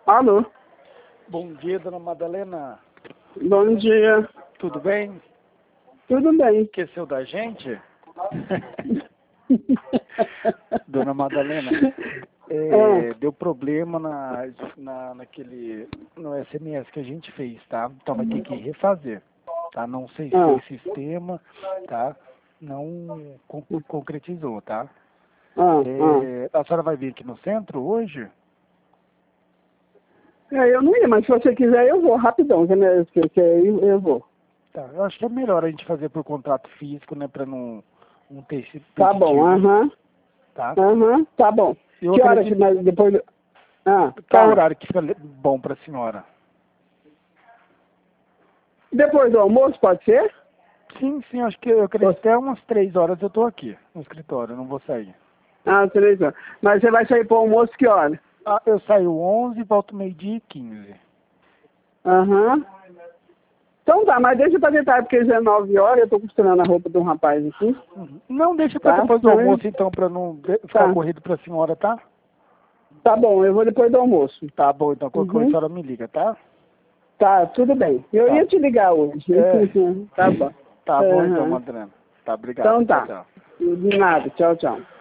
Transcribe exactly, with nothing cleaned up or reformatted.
Alô? Bom dia, dona Madalena. Bom dia. Tudo bem? Tudo bem. Esqueceu da gente? Dona Madalena, é, Ah. deu problema na, na, naquele, no S M S que a gente fez, tá? Então vai ter que refazer, tá? Não sei se Ah. foi sistema, tá? Não con concretizou, tá? Ah, É, a senhora vai vir aqui no centro hoje? É, eu não ia, mas se você quiser eu vou, rapidão, que, né, que, que eu, eu vou. Tá, eu acho que é melhor a gente fazer por contrato físico, né? Pra não, não ter esse Tá bom, repetitivo, aham. tá? Aham, tá bom. Eu Que hora acredito... que nós depois... Ah, Qual tá. horário que fica bom pra senhora? Depois do almoço, pode ser? Sim, sim, acho que eu acredito até umas três horas eu tô aqui no escritório, não vou sair. Ah, três horas. Mas você vai sair pro almoço que hora? Ah, eu saio onze e volto meio-dia e quinze. Aham. Então tá, mas deixa pra tentar, porque já é nove horas, eu tô costurando a roupa de um rapaz aqui. Uhum. Não, deixa pra Tá? depois do Então, almoço então, pra não de- ficar tá. corrido pra senhora, tá? Tá bom, eu vou depois do almoço. Tá bom, então qualquer coisa a Uhum. senhora me liga, tá? Tá, tudo bem. Eu Tá. ia te ligar hoje. É. Tá bom. Tá bom então, Uhum. Madalena. Tá, obrigado. Então Tchau, tá. tchau. De nada. Tchau, tchau.